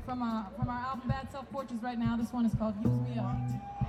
from our album Bad Self Portraits right now. This one is called Use Me Up.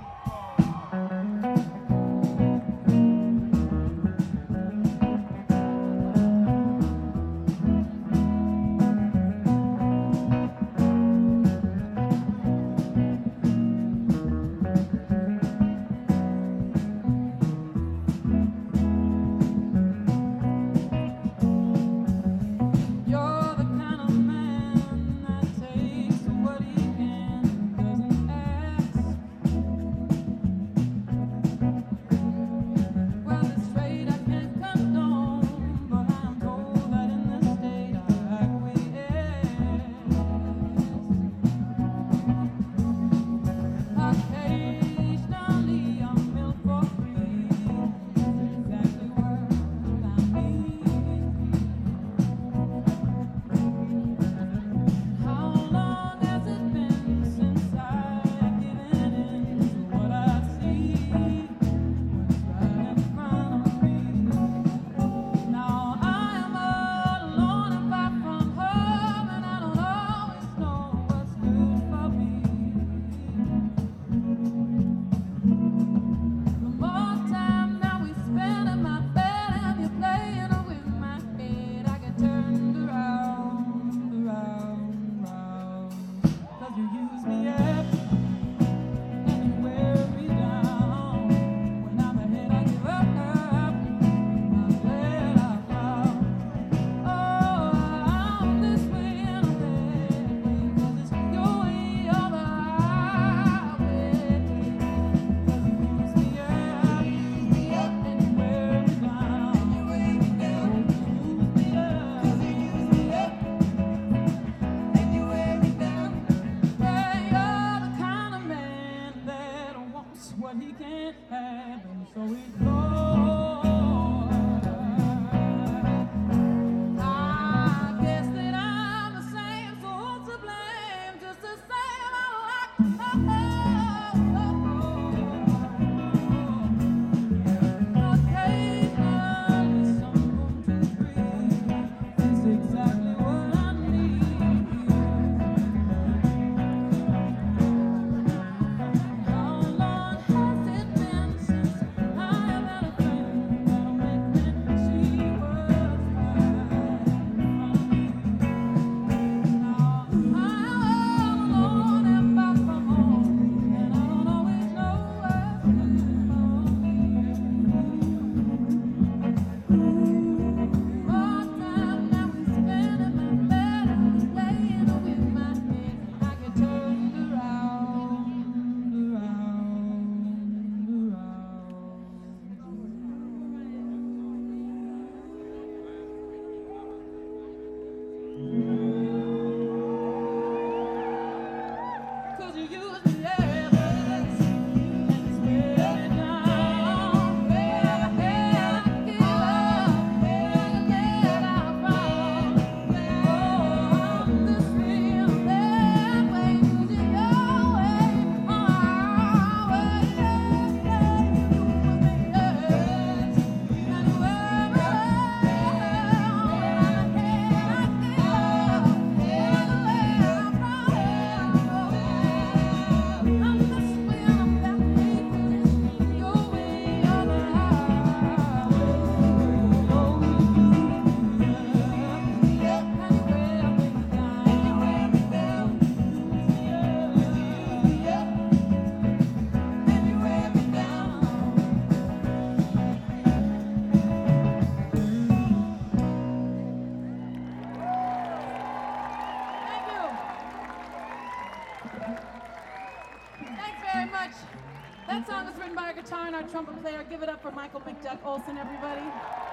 That song was written by our guitar and our trumpet player. Give it up for Michael McDuck Olson, everybody.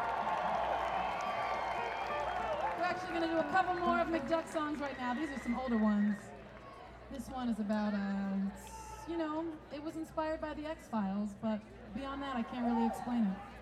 We're actually going to do a couple more of McDuck songs right now. These are some older ones. This one is about, you know, it was inspired by the X-Files, but beyond that, I can't really explain it.